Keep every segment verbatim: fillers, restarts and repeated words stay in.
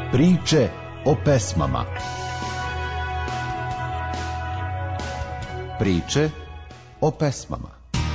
Priče o pesmama. Priče o pesmama.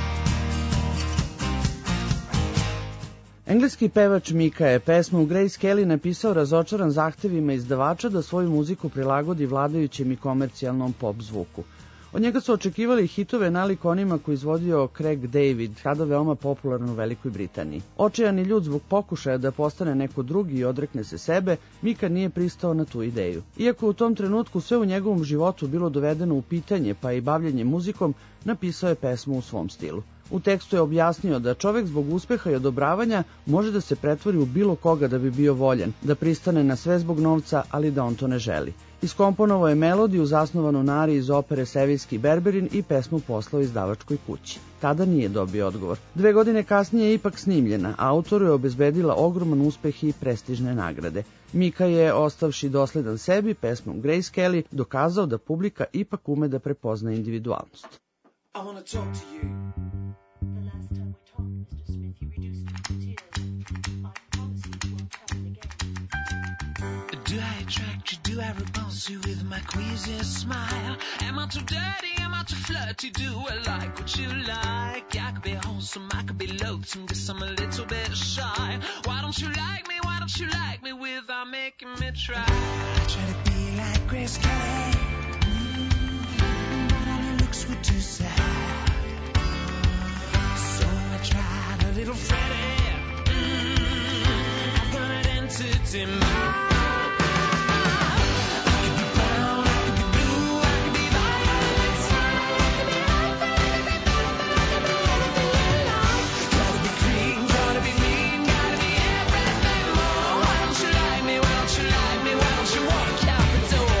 Engleski pevač Mika je pesmu Grace Kelly napisao razočaran zahtevima izdavača da svoju muziku prilagodi vladajućem i komercijalnom pop zvuku. Od njega su očekivali hitove nalik onima koji izvodio Craig David, tada veoma popularan u Velikoj Britaniji. Očajani ljud zbog pokušaja da postane neko drugi i odrekne se sebe, Mika nije pristao na tu ideju. Iako u tom trenutku sve u njegovom životu bilo dovedeno u pitanje, pa i bavljenje muzikom, napisao je pesmu u svom stilu. U tekstu je objasnio da čovek zbog uspeha i odobravanja može da se pretvori u bilo koga da bi bio voljen, da pristane na sve zbog novca, ali da on to ne želi. Iskomponovao je melodiju zasnovanu na ariji iz opere Seviljski Berberin i pesmu poslao izdavačkoj kući. Tada nije dobio odgovor. Dve godine kasnije je ipak snimljena, a autoru je obezbedila ogroman uspeh i prestižne nagrade. Mika je, ostavši dosledan sebi, pesmom Grace Kelly dokazao da publika ipak ume da prepozna individualnost. I wanna talk to you. The last time we talked, Mister Smith, you reduced me to tears. I promise you it won't happen again. Do I attract you? Do I repulse you with my queasy smile? Am I too dirty? Am I too flirty? Do I like what you like? I could be wholesome, I could be loathsome, guess I'm a little bit shy. Why don't you like me? Why don't you like me without making me try? I try to be like Grace Kelly. Were too sad, so I tried a little Freddie. Mm, I've got an entity mind. I could be brown, I could be blue, I could be violet. Gotta be green, gotta be mean, gotta be everything more. Why don't you like me? Why don't you like me? Why don't you walk out the door?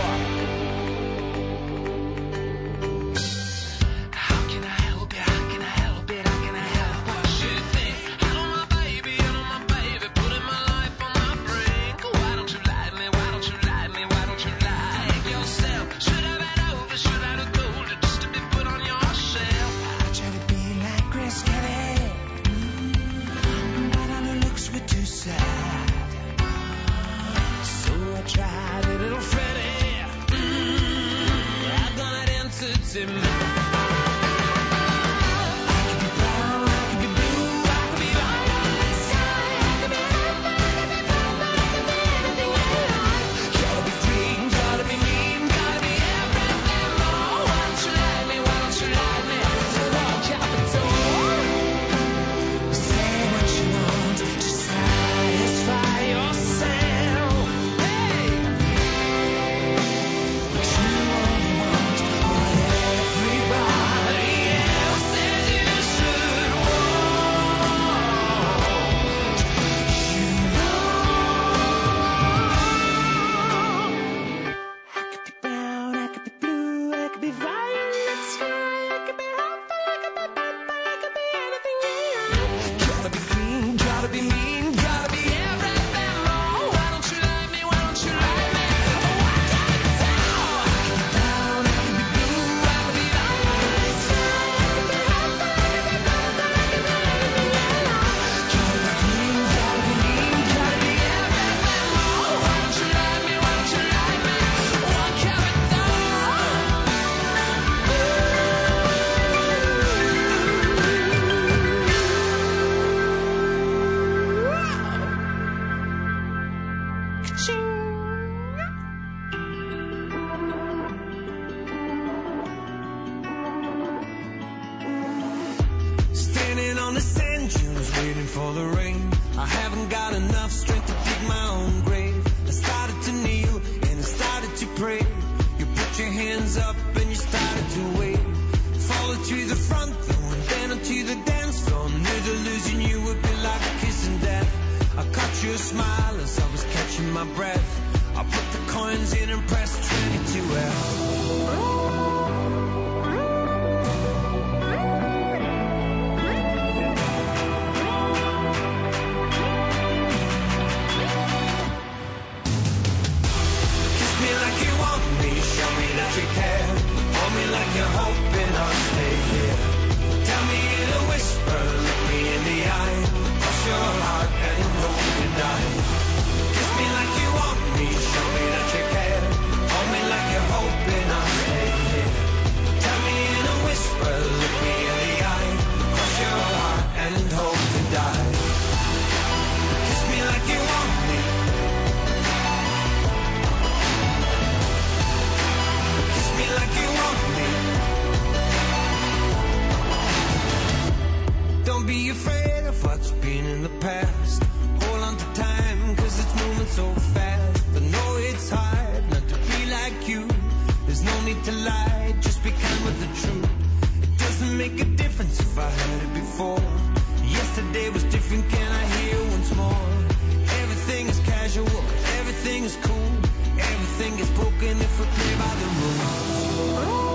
Your heart and hope and die. Kiss me like you want me, so fast. I know it's hard not to be like you. There's no need to lie, just be kind with the truth. It doesn't make a difference if I heard it before. Yesterday was different, can I hear once more? Everything is casual, everything is cool. Everything is broken if we play by the rules.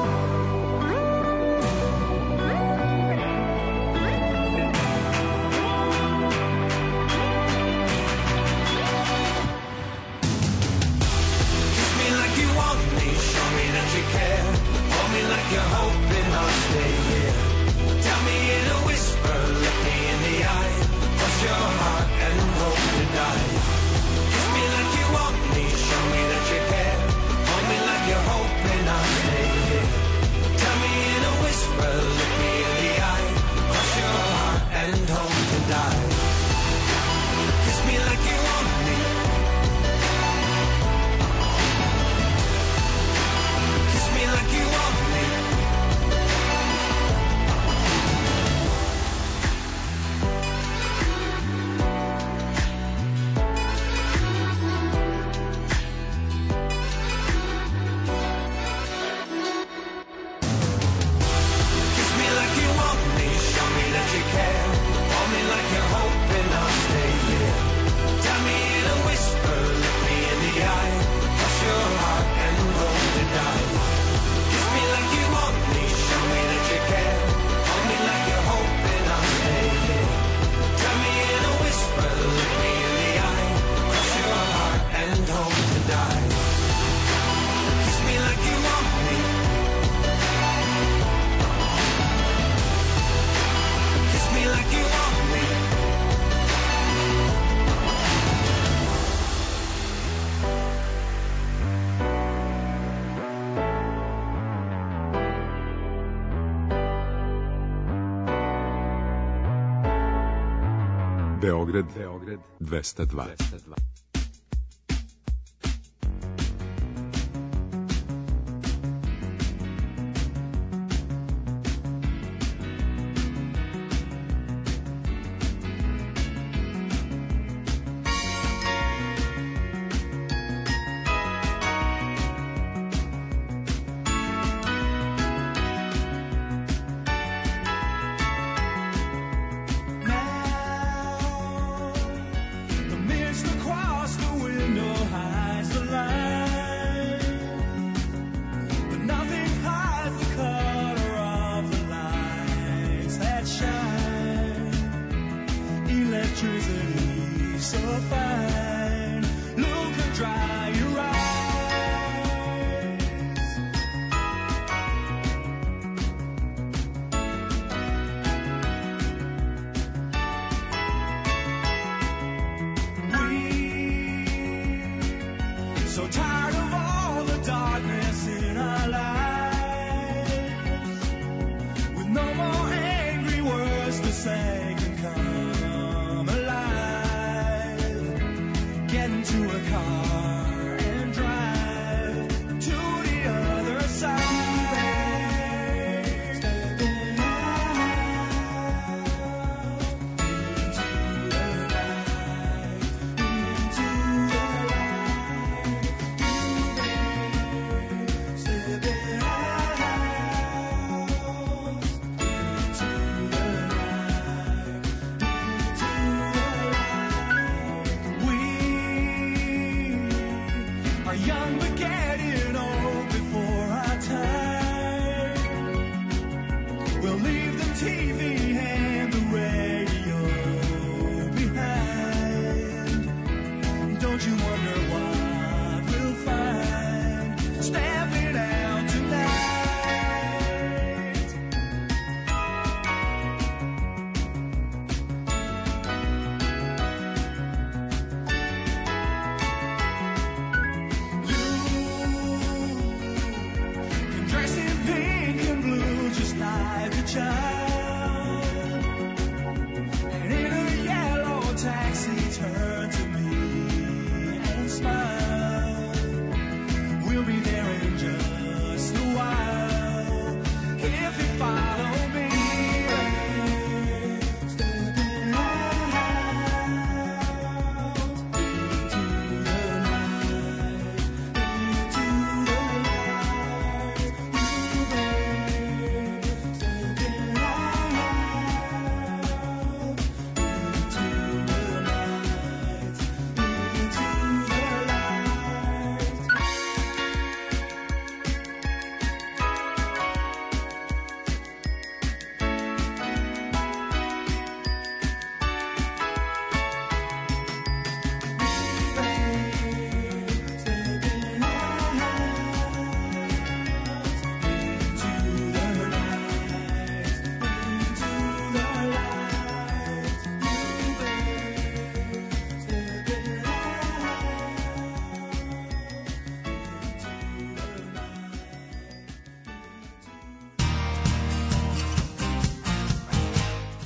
You're hoping I'll stay here. Tell me in a whisper, look me in the eye. Cross your heart and hope to die. Kiss me like you want me, show me that you care. Hold me like you're hoping I'll stay here. Tell me in a whisper, look me in the eye. Cross your heart and hope to die. Kiss me like you want me. Kiss me like you want me. Beograd, Beograd dvesta dva.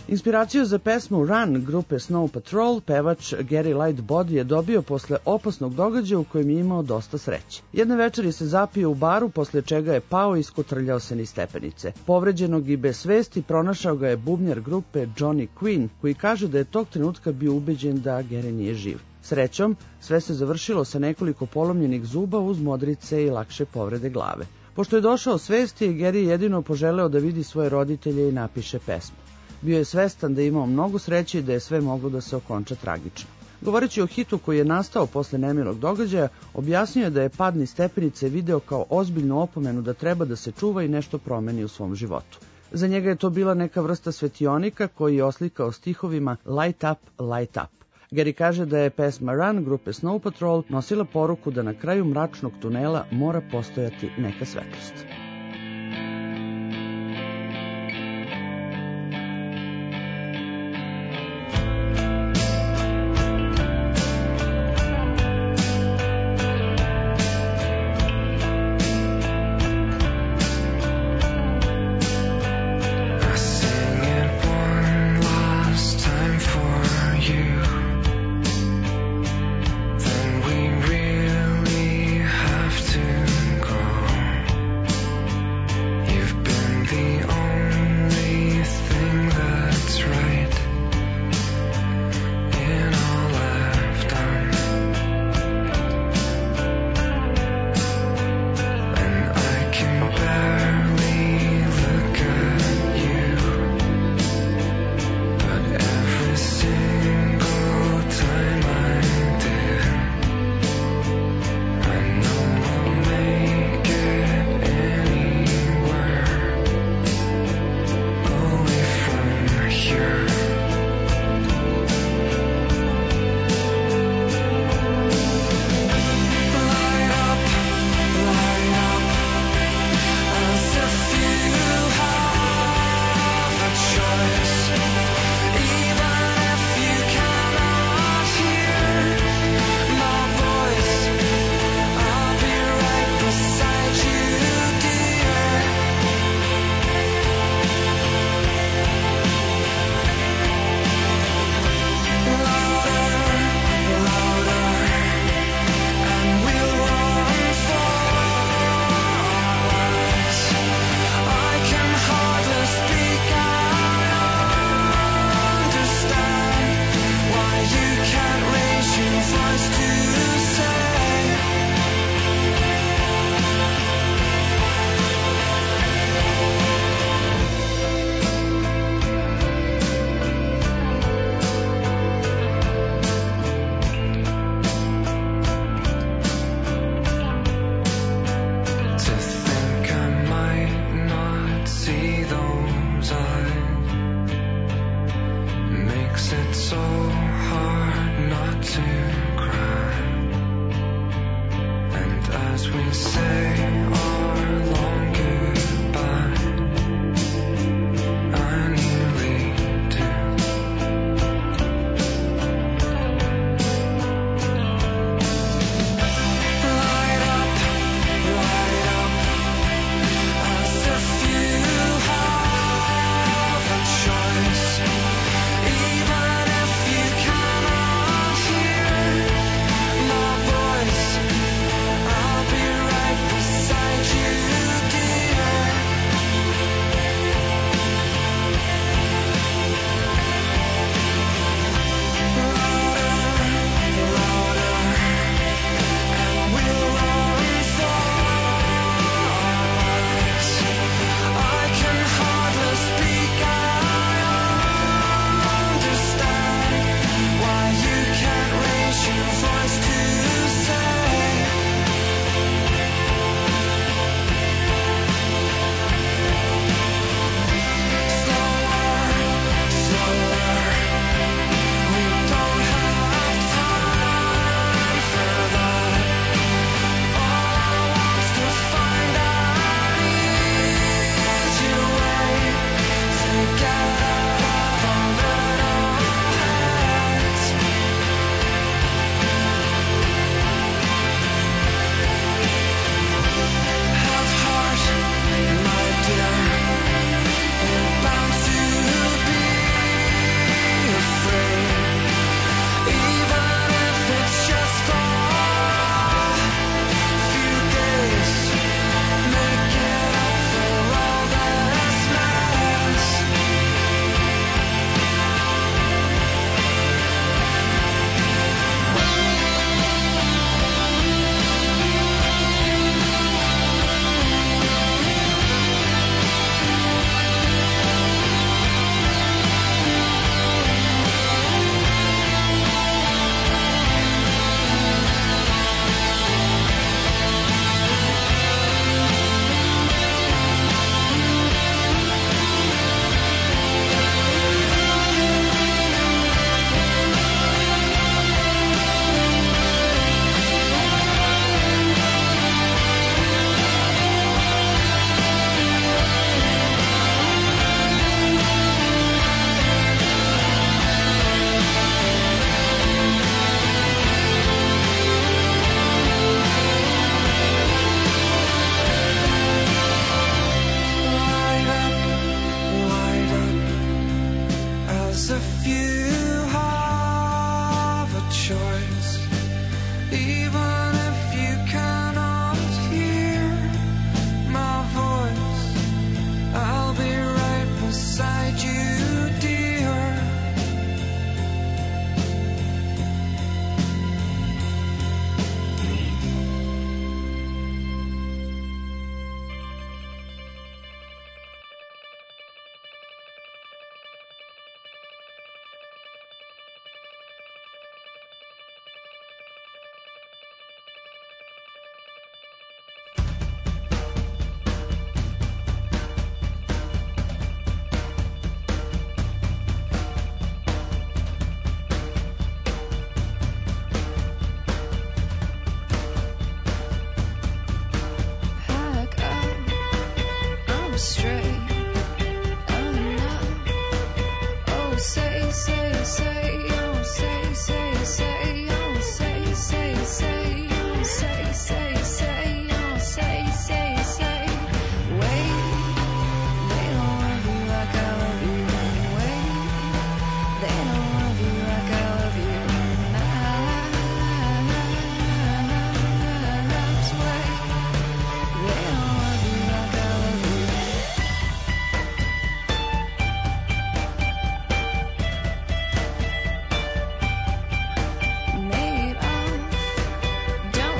Inspiraciju za pesmu Run grupe Snow Patrol pevač Gary Lightbody je dobio posle opasnog događaja u kojem je imao dosta sreće. Jedne večeri se zapio u baru, posle čega je pao i skotrljao se niz stepenice. Povređenog i bez svesti pronašao ga je bubnjar grupe Johnny Quinn, koji kaže da je tog trenutka bio ubeđen da Gary nije živ. Srećom, sve se završilo sa nekoliko polomljenih zuba uz modrice i lakše povrede glave. Pošto je došao svesti, Gary je jedino poželeo da vidi svoje roditelje i napiše pesmu. Bio je svestan da je imao mnogo sreće i da je sve moglo da se okonča tragično. Govoreći o hitu koji je nastao posle nemilog događaja, objasnio je da je pad niz stepenice video kao ozbiljnu opomenu da treba da se čuva i nešto promeni u svom životu. Za njega je to bila neka vrsta svetionika koji je oslikao stihovima Light up, light up. Gary kaže da je pesma Run grupe Snow Patrol nosila poruku da na kraju mračnog tunela mora postojati neka svetlost. Right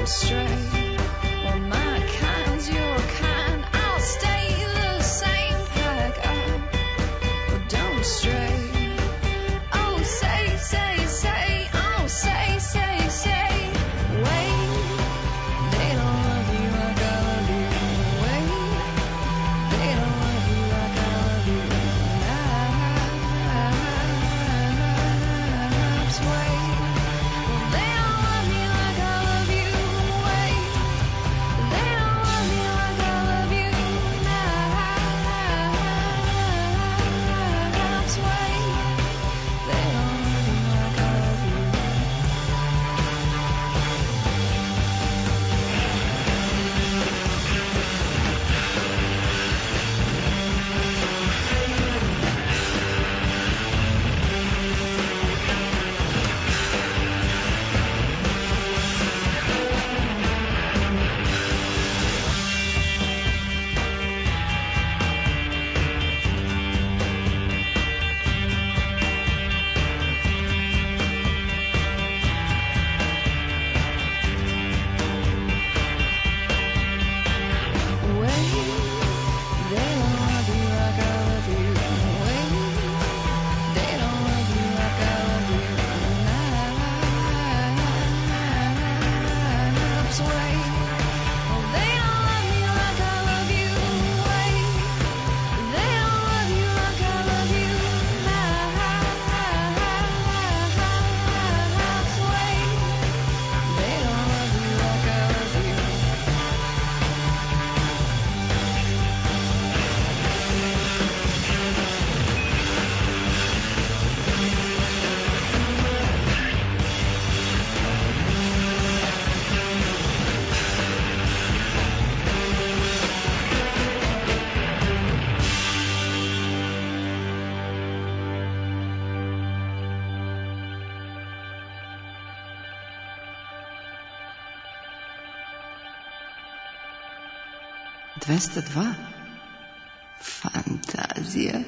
dvesta dva. Fantazija.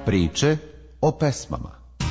Priče o pesmama.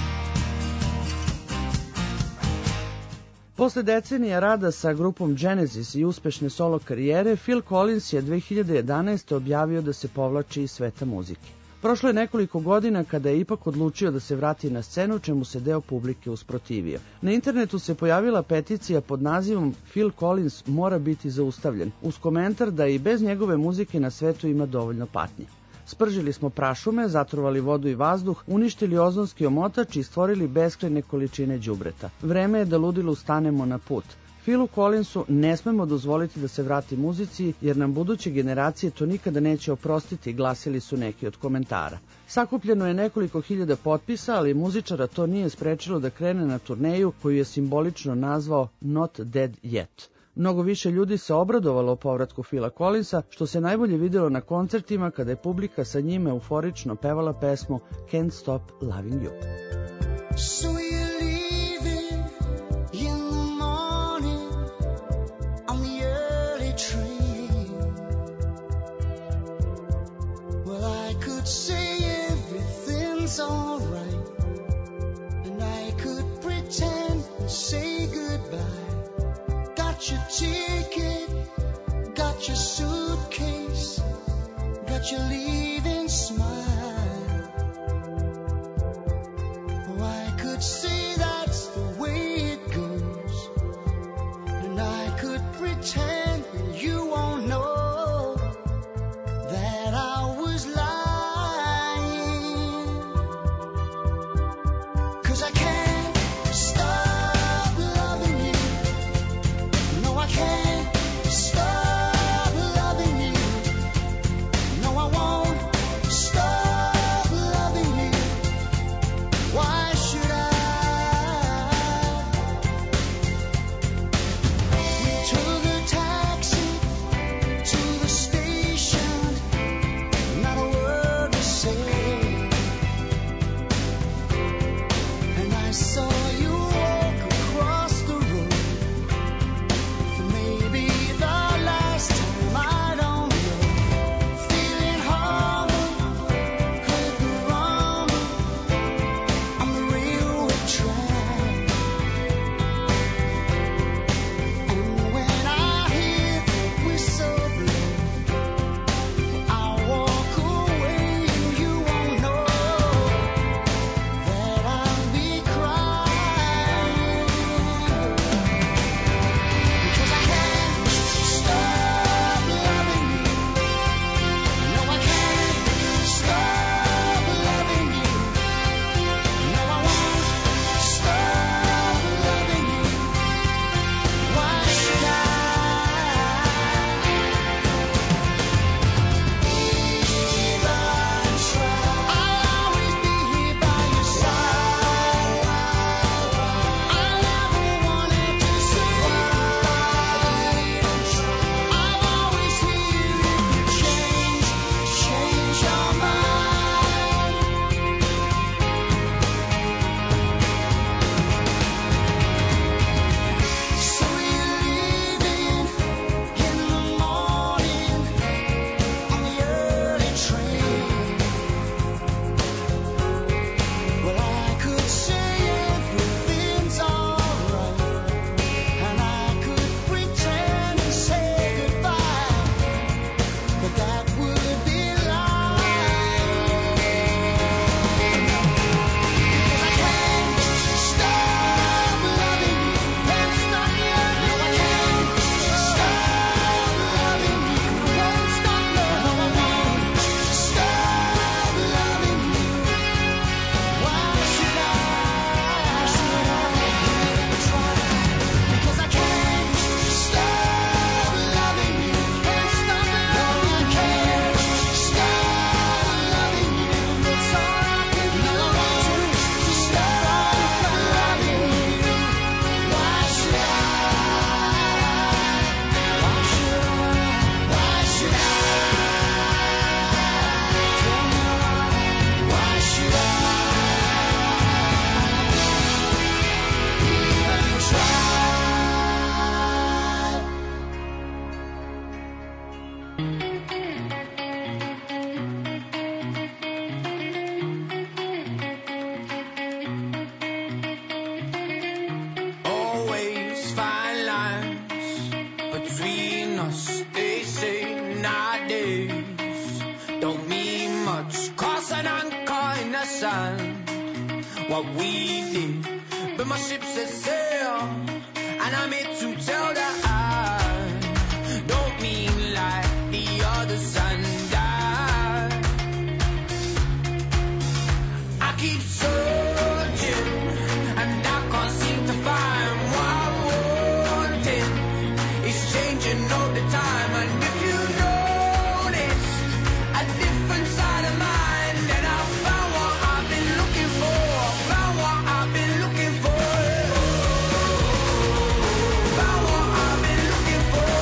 Posle decenija rada sa grupom Genesis i uspešne solo karijere, Phil Collins je dve hiljade jedanaeste. objavio da se povlači iz sveta muzike. Prošlo je nekoliko godina kada je ipak odlučio da se vrati na scenu, čemu se deo publike usprotivio. Na internetu se pojavila peticija pod nazivom Phil Collins mora biti zaustavljen, uz komentar da i bez njegove muzike na svetu ima dovoljno patnje. Spržili smo prašume, zatrovali vodu i vazduh, uništili ozonski omotač i stvorili beskrajne količine đubreta. Vreme je da ludilu stanemo na put. Philu Collinsu ne smemo dozvoliti da se vrati muzici, jer nam buduće generacije to nikada neće oprostiti, glasili su neki od komentara. Sakupljeno je nekoliko hiljada potpisa, ali muzičara to nije sprečilo da krene na turneju koju je simbolično nazvao Not Dead Yet. Mnogo više ljudi se obradovalo povratku Phila Collinsa, što se najbolje videlo na koncertima kada je publika sa njime euforično pevala pesmu Can't Stop Loving You. So you're leaving in the morning on the early train. Well, I could say everything's alright, and I could pretend and say goodbye. Got your ticket, got your suitcase, got your leaving smile. Oh, I could say that's the way it goes, and I could pretend that you won't know that I was lying. understand what we did, but my ship set sail, and I'm here to tell that I don't mean like the other sun died. I keep searching, and I can't seem to find what I wanted. It's changing all the time, and if you notice a different side of mine, then I found what I've been looking for. Found what I've been looking for. Found what I've been looking for.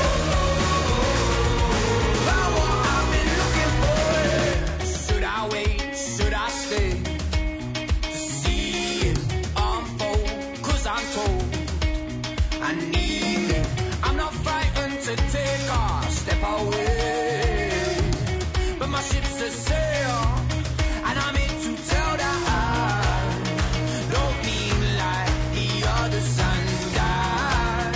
Found what I've been looking for. Should I wait? Should I stay to see it unfold? 'Cause I'm told I need it. I'm not frightened to take a step away, but my ship's a sail, and I'm here to tell that I don't mean like the other sun died.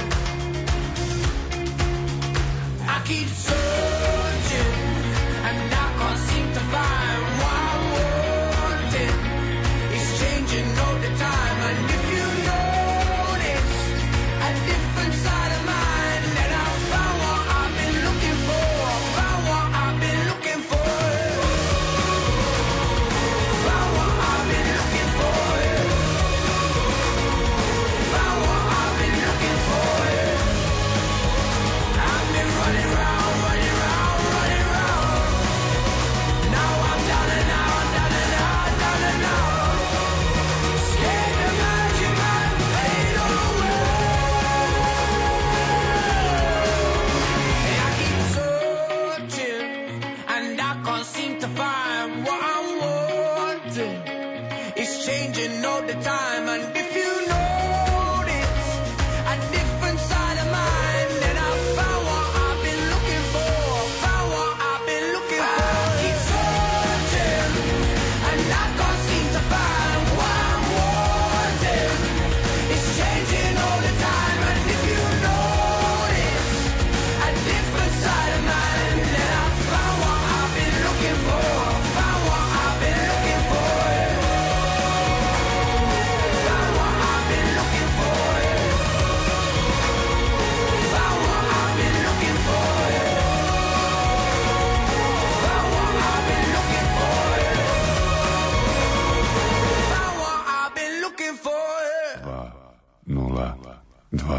I keep searching, and I can't seem to find what I wanted. It's changing all the time, and if you notice a different side of mine, then I found what I've been looking for. Found what I've been looking for. Found what I've been looking for. Found what I've been looking for. I've been running round, running round, running round. Now I'm down and out, down and out, down and out. Scared the magic might fade away. I keep searching, and I can't seem to find what I'm wanting. It's changing all the time, and if you notice a different side of mine, then I found what I've been looking for. Found what I've been looking for. I keep searching, and I can't seem to find what I'm wanting. It's changing all the time, and if you notice a different side of mine, then I found what I've been looking for. Found what I've been looking for. Found what I've been looking for. Found what I've been looking for. Found what I've been looking for. Found what I've been looking for. Dva, nula, dva.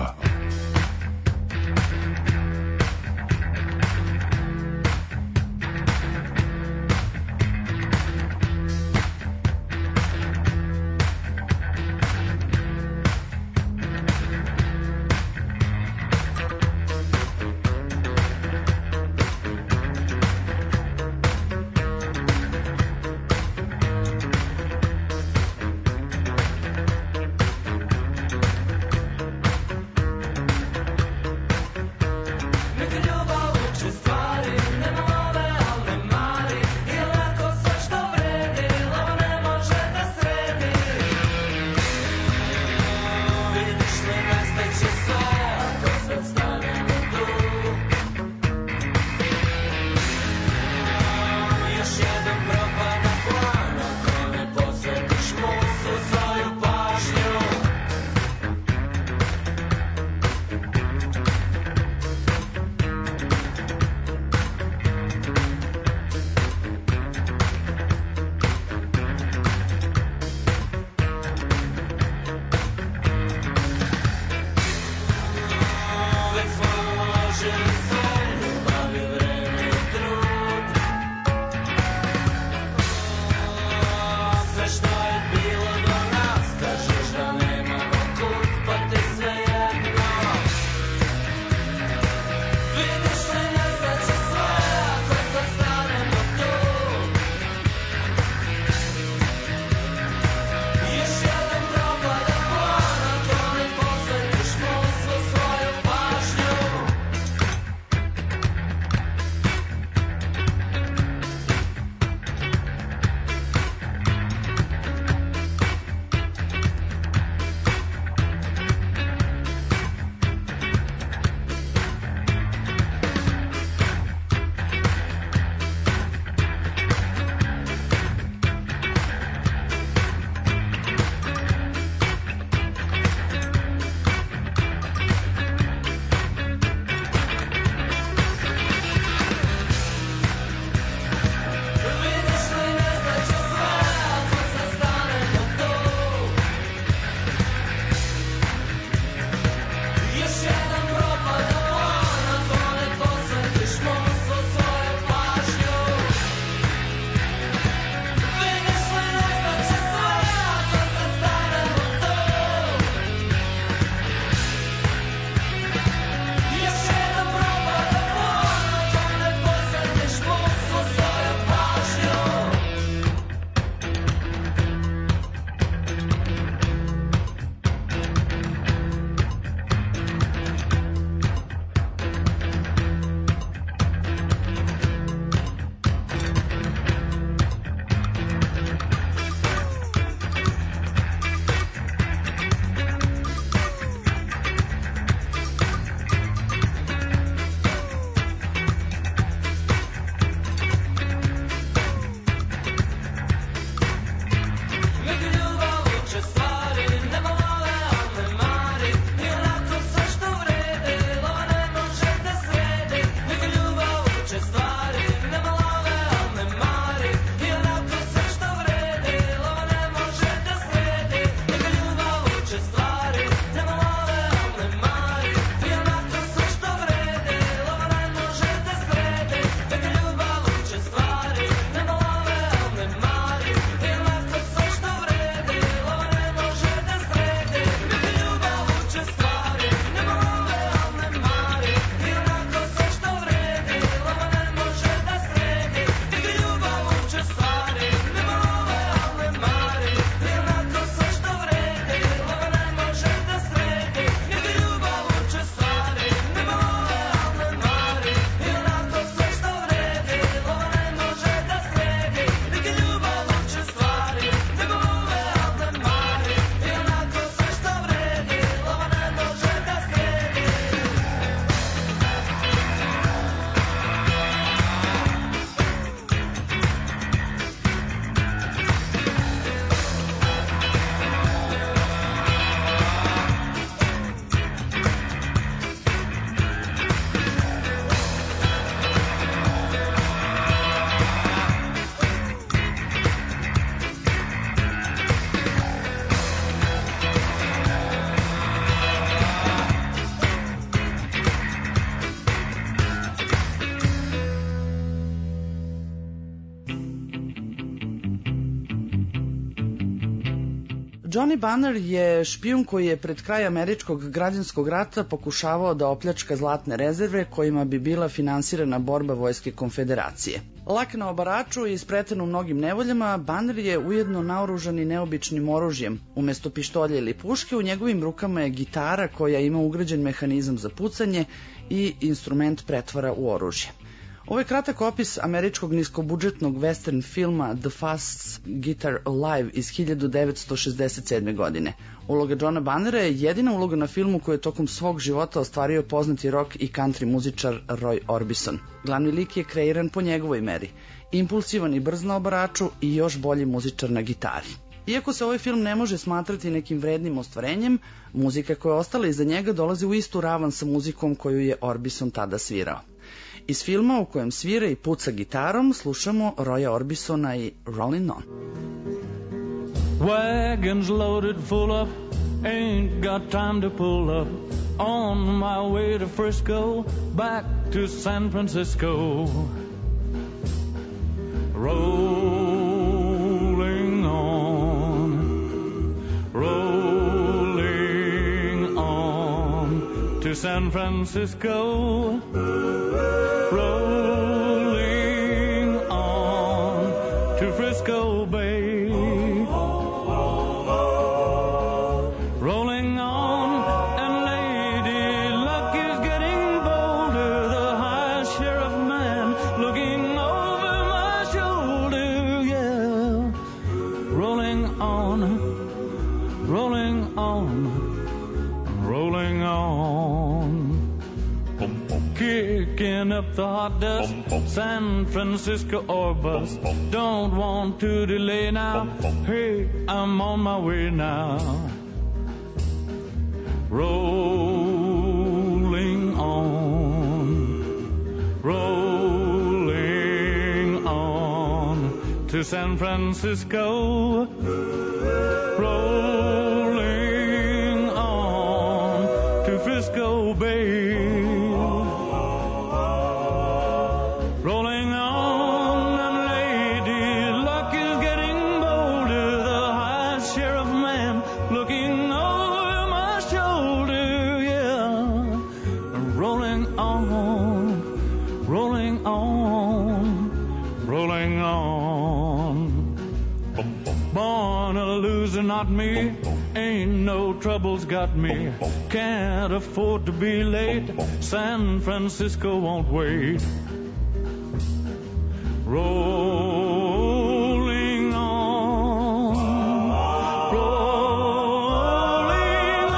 Johnny Banner je špijun koji je pred kraj američkog građanskog rata pokušavao da opljačka zlatne rezerve kojima bi bila finansirana borba vojske konfederacije. Lak na obaraču i spreten u mnogim nevoljama, Banner je ujedno naoružan i neobičnim oružjem. Umesto pištolja ili puške, u njegovim rukama je gitara koja ima ugrađen mehanizam za pucanje i instrument pretvara u oružje. Ovo je kratak opis američkog niskobudžetnog western filma The Fast Guitar Alive iz hiljadu devetsto šezdeset sedme. godine. Uloga Johna Bannera je jedina uloga na filmu koju je tokom svog života ostvario poznati rock i country muzičar Roy Orbison. Glavni lik je kreiran po njegovoj meri, impulsivan i brz na obaraču i još bolji muzičar na gitari. Iako se ovaj film ne može smatrati nekim vrednim ostvarenjem, muzika koja je ostala iza njega dolazi u istu ravan sa muzikom koju je Orbison tada svirao. Iz filma u kojem svira i puca gitarom slušamo Roya Orbisona i Rollin' On. Wagons loaded full up, ain't got time to pull up. On my way to Frisco, back to San Francisco. Rolling on, rolling on to San Francisco. Rolling on to Frisco Bay. Rolling on, and lady luck is getting bolder. The high sheriff man looking over my shoulder, yeah. Rolling on, rolling on, rolling on. Kicking up the hot dust, San Francisco or bust. Don't want to delay now. Hey, I'm on my way now. Rolling on, rolling on to San Francisco. Rolling on to Frisco Bay. Rolling on, and lady luck is getting bolder. The high sheriff man looking over my shoulder, yeah. Rolling on, rolling on, rolling on. Born a loser, not me. Ain't no troubles got me. Can't afford to be late. San Francisco won't wait. Rolling on, rolling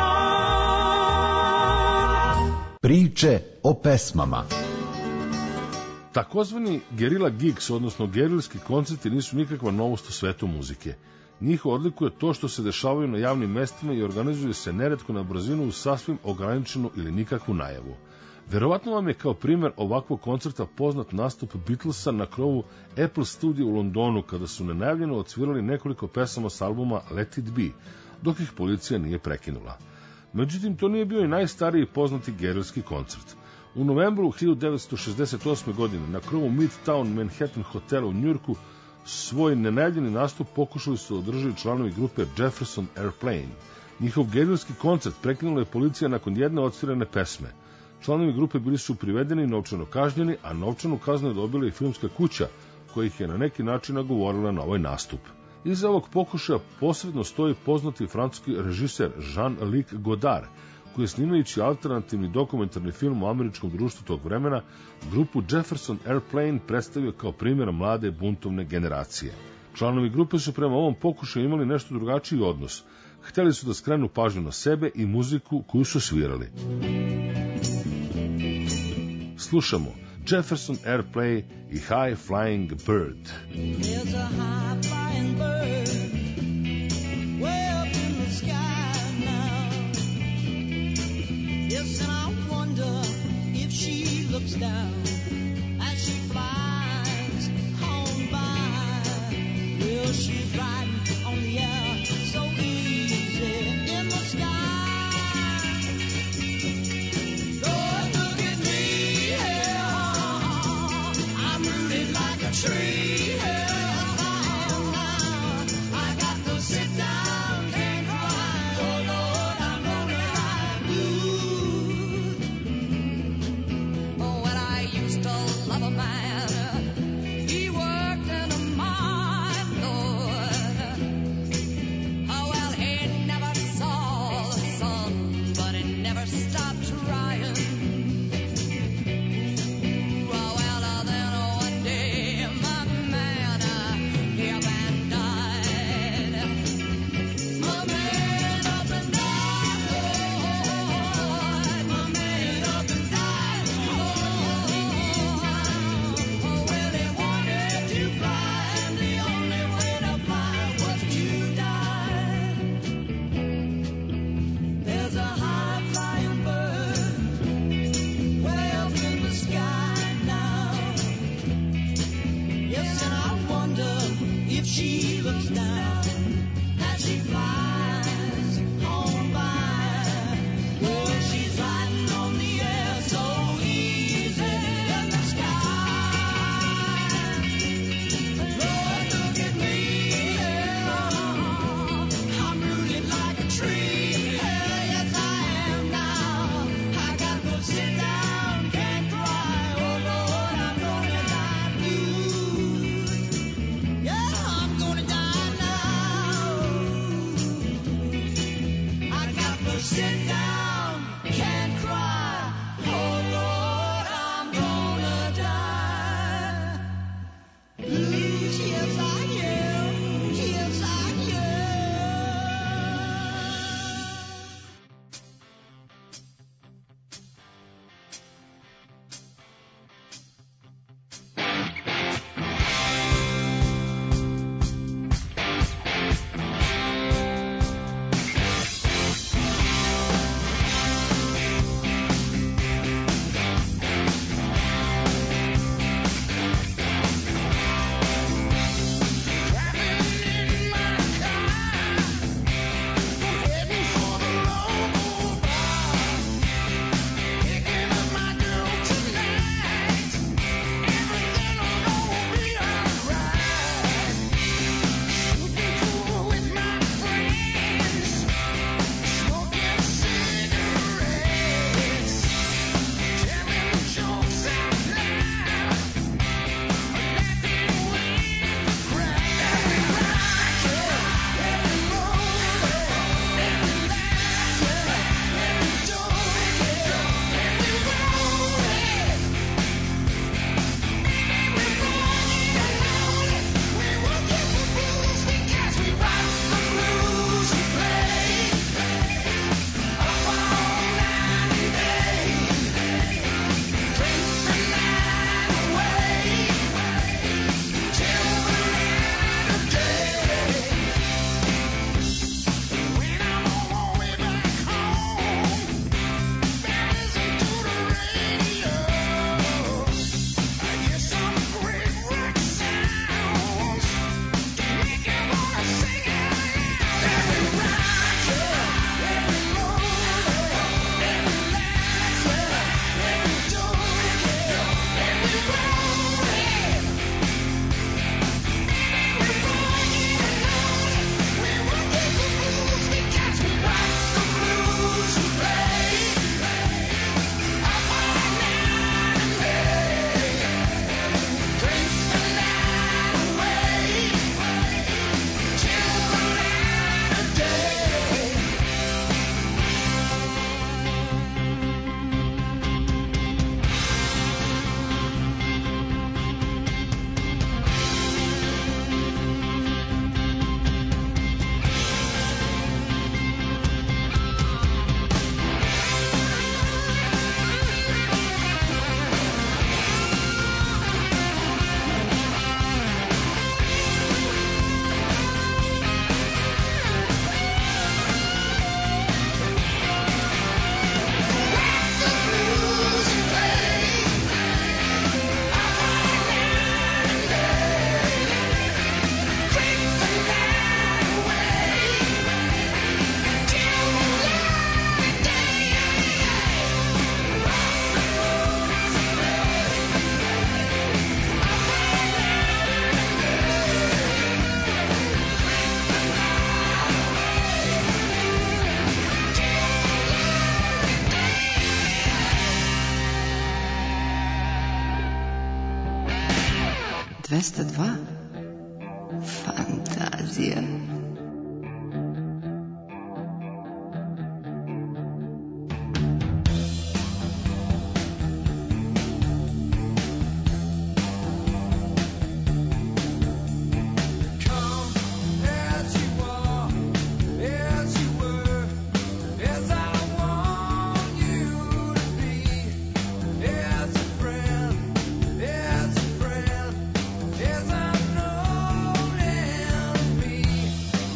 on. Priče o pesmama. Takozvani gerila gigs, odnosno gerilski koncerti, nisu nikakva novost u svetu muzike. Njih odlikuje to što se dešavaju na javnim mestima i organizuju se neretko na brzinu uz sasvim ograničenu ili nikakvu najavu. Verovatno vam je kao primjer ovakvog koncerta poznat nastup Beatlesa na krovu Apple Studio u Londonu kada su nenajavljeno odsvirali nekoliko pesama s albuma Let It Be, dok ih policija nije prekinula. Međutim, to nije bio i najstariji poznati gerilski koncert. U novembru hiljadu devetsto šezdeset osme. godine na krovu Midtown Manhattan hotela u Njujorku svoj nenajavljeni nastup pokušali su održati članovi grupe Jefferson Airplane. Njihov gerilski koncert prekinula je policija nakon jedne odsvirane pesme. Članovi grupe bili su privedeni i novčano kažnjeni, a novčanu kaznu je dobila i filmska kuća, koja ih je na neki način nagovorila na ovaj nastup. Iza ovog pokušaja posredno stoji poznati francuski režiser Jean-Luc Godard, koji je snimajući alternativni dokumentarni film o američkom društvu tog vremena, grupu Jefferson Airplane predstavio kao primjer mlade buntovne generacije. Članovi grupe su prema ovom pokušaju imali nešto drugačiji odnos. Htjeli su da skrenu pažnju na sebe i muziku koju su svirali. Slušamo Jefferson Airplane i High Flying Bird. There's a high flying bird way up in the sky now. Yes, and I wonder if she looks down as she flies on by. Well, she's riding on the air so easy in the sky. Lord, look at me, yeah. I'm rooted like a tree, yeah. sit down, can't cry. Oh Lord, I'm gonna die. Yes, I am. Yes, I am. двеста два. Фантазия. Yes, I know.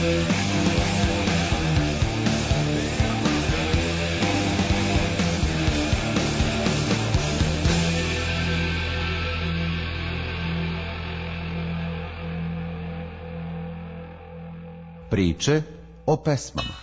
Priče o pesmama.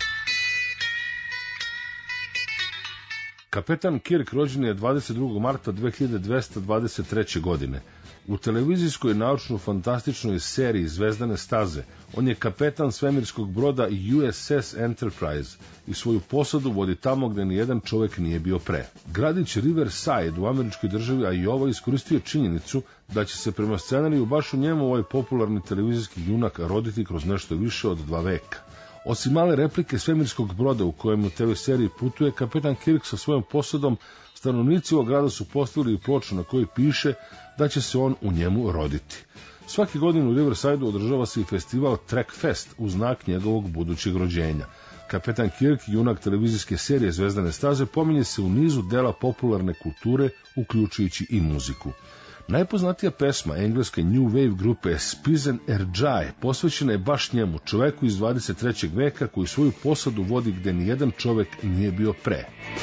Kapetan Kirk rođen je dvadeset drugog marta dve hiljade dvesta dvadeset treće. godine. U televizijskoj naučno-fantastičnoj seriji Zvezdane staze on je kapetan svemirskog broda U S S Enterprise i svoju posadu vodi tamo gde nijedan čovek nije bio pre. Gradić Riverside u američkoj državi Iowa iskoristio činjenicu da će se prema scenariju baš u njemu ovaj popularni televizijski junak roditi kroz nešto više od dva veka. Osim male replike svemirskog broda u kojem u te ve seriji putuje, kapetan Kirk sa svojom posadom, stanovnici ovog grada su postavili ploču na kojoj piše da će se on u njemu roditi. Svake godine u Riversideu održava se i festival Trek Fest u znak njegovog budućeg rođenja. Kapetan Kirk, junak televizijske serije Zvezdane staze, pominje se u nizu dela popularne kulture, uključujući i muziku. Najpoznatija pesma engleske New Wave grupe Spizen Erjai posvećena je baš njemu, čoveku iz dvadeset trećeg veka koji svoju posadu vodi gde nijedan čovek nije bio pre.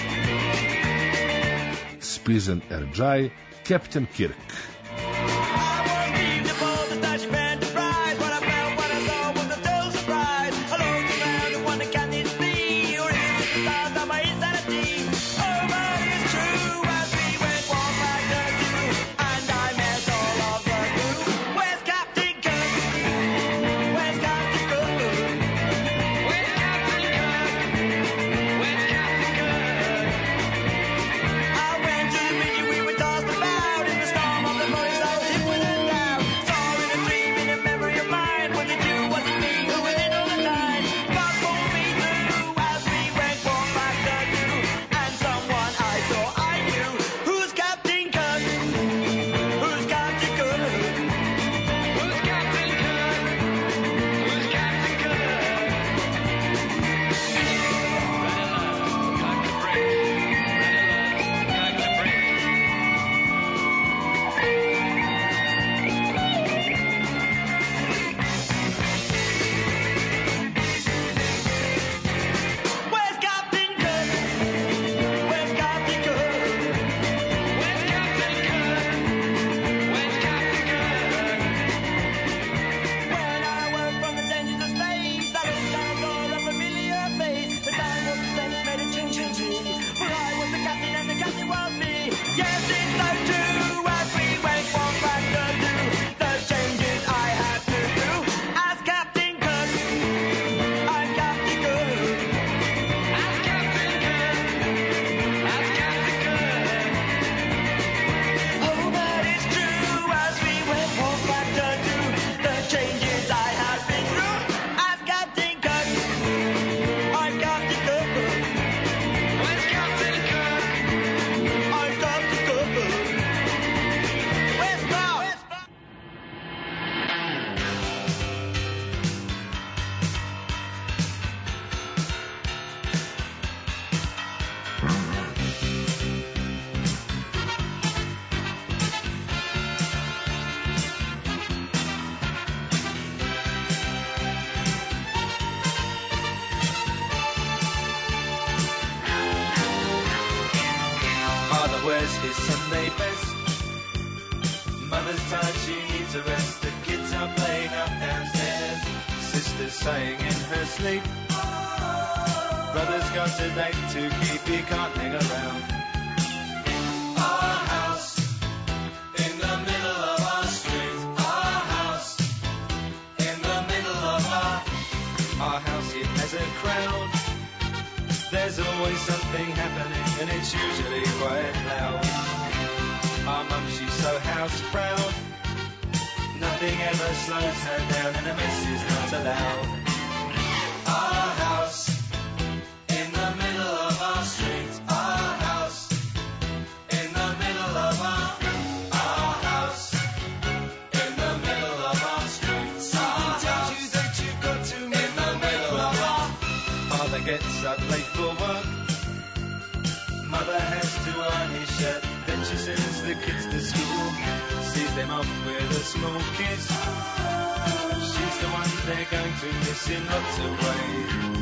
Spizen Erjai, Captain Kirk. wears his Sunday best. Mother's tired, she needs a rest. The kids are playing up downstairs. Sister's sighing in her sleep. Brother's got a date to keep, he can't hang around. Our house in the middle of our street. Our house in the middle of our Our house, it has a crowd. There's always something happening and it's usually quite loud. Our mum, she's so house proud. Nothing ever slows her down and a mess is not allowed. Our house in the middle of our street. Our house in the middle of our Our house in the middle of our street. Our house that you got to in the middle of our Father gets up late for work. Mother has to iron his shirt. Then she sends the kids to school. Sees them off with a small kiss. She's the one they're going to miss in lots of ways.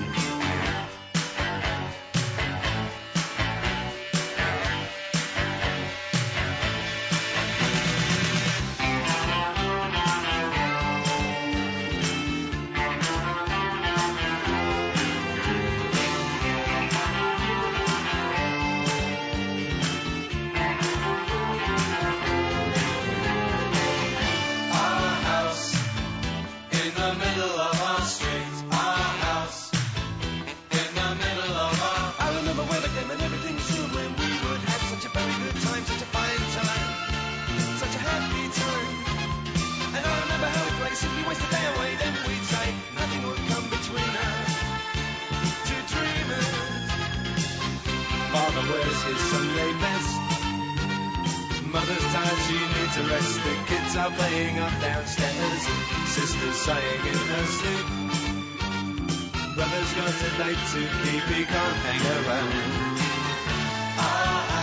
His Sunday best. Mother's tired, she needs a rest. The kids are playing up downstairs. Sister's sighing in her sleep. Brother's got a date to keep, he can't hang around. Ah.